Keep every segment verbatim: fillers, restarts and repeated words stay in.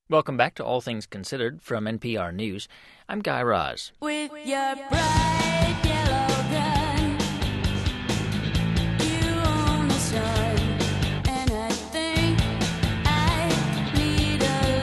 Welcome back to All Things Considered from N P R News. I'm Guy Raz. With your bright yellow gun, you own the sun, and I think I need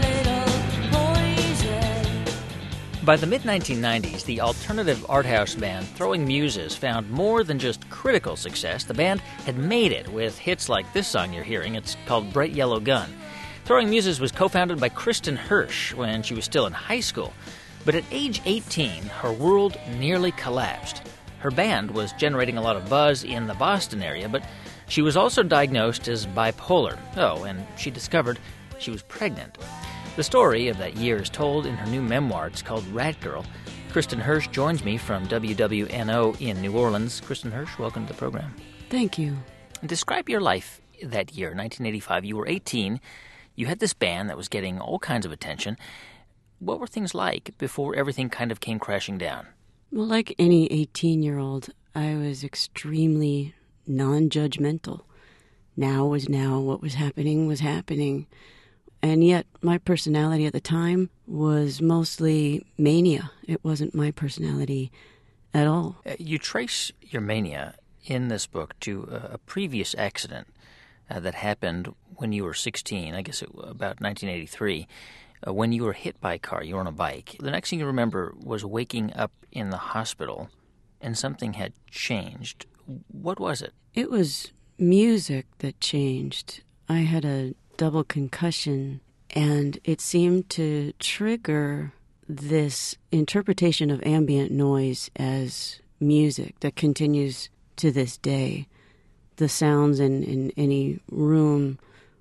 a little poison. By the mid nineteen nineties, the alternative art house band Throwing Muses found more than just critical success. The band had made it with hits like this song you're hearing. It's called Bright Yellow Gun. Throwing Muses was co-founded by Kristen Hirsch when she was still in high school. But at age eighteen, her world nearly collapsed. Her band was generating a lot of buzz in the Boston area, but she was also diagnosed as bipolar. Oh, and she discovered she was pregnant. The story of that year is told in her new memoir. It's called Rat Girl. Kristen Hirsch joins me from W W N O in New Orleans. Kristen Hirsch, welcome to the program. Thank you. Describe your life that year, nineteen eighty-five. You were eighteen. You had this band that was getting all kinds of attention. What were things like before everything kind of came crashing down? Well, like any eighteen-year-old, I was extremely non-judgmental. Now was now, what was happening was happening. And yet, my personality at the time was mostly mania. It wasn't my personality at all. Uh, you trace your mania in this book to a, a previous accident uh, that happened when you were sixteen, I guess it, about nineteen eighty-three, uh, when you were hit by a car. You were on a bike. The next thing you remember was waking up in the hospital, and something had changed. What was it? It was music that changed. I had a double concussion, and it seemed to trigger this interpretation of ambient noise as music that continues to this day. The sounds in, in any room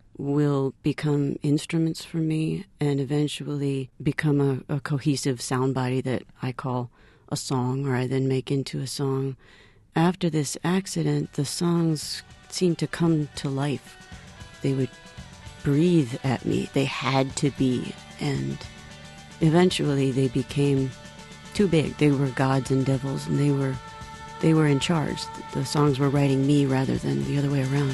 will become instruments for me and eventually become a, a cohesive sound body that I call a song, or I then make into a song. After this accident, the songs seemed to come to life. They would breathe at me. They had to be. And eventually they became too big. They were gods and devils, and they were they were in charge. The songs were writing me rather than the other way around.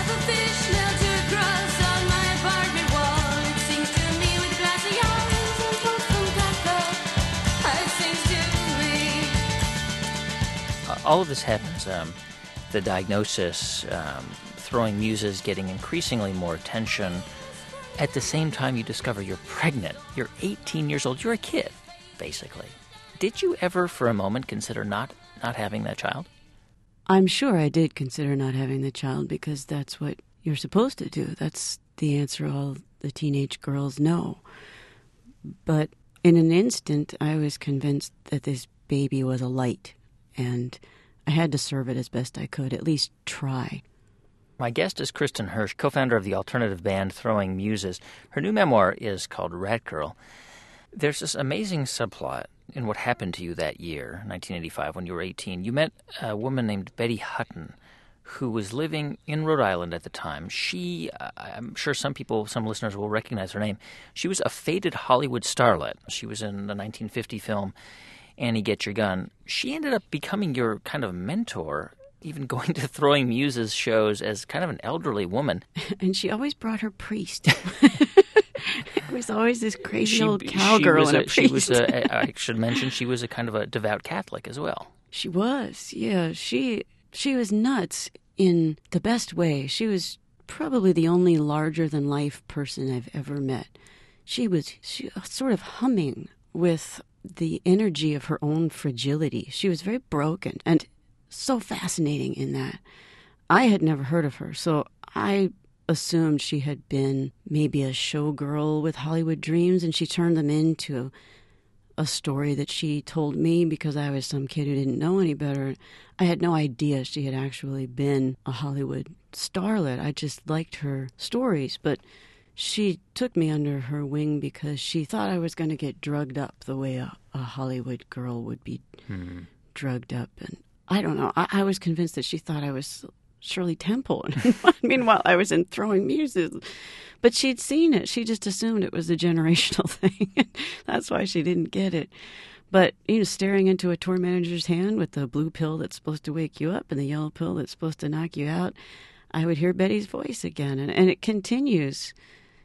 All of this happens, um, the diagnosis, um, Throwing Muses getting increasingly more attention. At the same time, you discover you're pregnant. You're eighteen years old. You're a kid, basically. Did you ever for a moment consider not, not having that child? I'm sure I did consider not having the child because that's what you're supposed to do. That's the answer all the teenage girls know. But in an instant, I was convinced that this baby was a light, and I had to serve it as best I could, at least try. My guest is Kristen Hirsch, co-founder of the alternative band Throwing Muses. Her new memoir is called Rat Girl. There's this amazing subplot in what happened to you that year, nineteen eighty-five, when you were eighteen. You met a woman named Betty Hutton, who was living in Rhode Island at the time. She, uh, I'm sure some people, some listeners will recognize her name. She was a faded Hollywood starlet. She was in the nineteen fifty film Annie Get Your Gun. She ended up becoming your kind of mentor, even going to Throwing Muses shows as kind of an elderly woman. And she always brought her priest. It was always this crazy she, old cowgirl and a, a priest. She was a, I should mention, she was a kind of a devout Catholic as well. She was, yeah. She she was nuts in the best way. She was probably the only larger-than-life person I've ever met. She was she was sort of humming with the energy of her own fragility. She was very broken and so fascinating in that. I had never heard of her, so I assumed she had been maybe a showgirl with Hollywood dreams, and she turned them into a story that she told me because I was some kid who didn't know any better. I had no idea she had actually been a Hollywood starlet. I just liked her stories, but she took me under her wing because she thought I was going to get drugged up the way a, a Hollywood girl would be hmm. drugged up. And I don't know. I, I was convinced that she thought I was Shirley Temple. Meanwhile, I was in Throwing Muses. But she'd seen it. She just assumed it was a generational thing. That's why she didn't get it. But, you know, staring into a tour manager's hand with the blue pill that's supposed to wake you up and the yellow pill that's supposed to knock you out, I would hear Betty's voice again. And, and it continues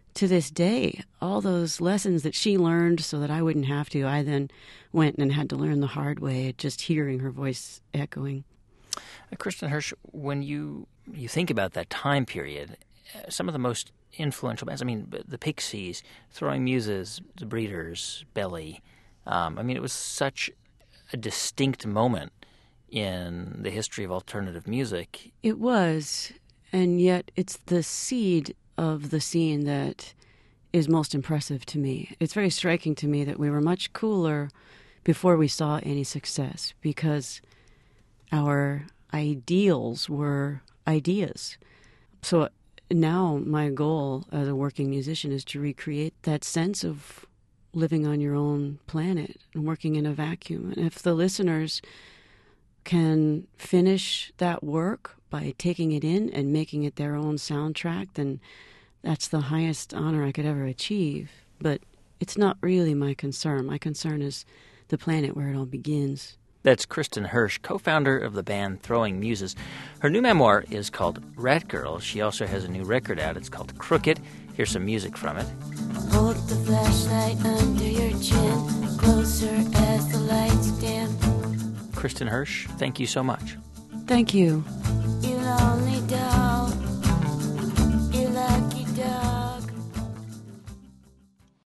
to this day, all those lessons that she learned so that I wouldn't have to, I then went and had to learn the hard way, just hearing her voice echoing. Uh, Kristen Hirsch, when you, you think about that time period, uh, some of the most influential bands, I mean, the Pixies, Throwing Muses, the Breeders, Belly, um, I mean, it was such a distinct moment in the history of alternative music. It was, and yet it's the seed of the scene that is most impressive to me. It's very striking to me that we were much cooler before we saw any success because our ideals were ideas. So now my goal as a working musician is to recreate that sense of living on your own planet and working in a vacuum. And if the listeners can finish that work by taking it in and making it their own soundtrack, then that's the highest honor I could ever achieve. But it's not really my concern. My concern is the planet where it all begins. That's Kristen Hirsch, co-founder of the band Throwing Muses. Her new memoir is called Rat Girl. She also has a new record out. It's called Crooked. Here's some music from it. Hold the flashlight under your chin, closer as the lights dim. Kristen Hirsch, thank you so much. Thank you.